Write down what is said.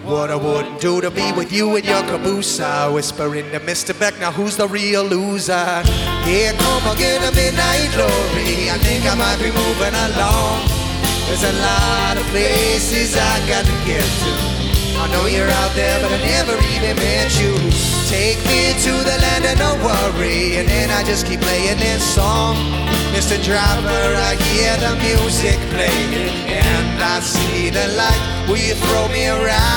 What I wouldn't do to be with you in your caboose. I whisper into Mr. Beck, now who's the real loser? Here come again a midnight glory. I think I might be moving along. There's a lot of places I got to get to. I know you're out there, but I never even met you. Take me to the land of no worry, and then I just keep playing this song. Mr. Driver, I hear the music playing, and I see the light. Will you throw me around?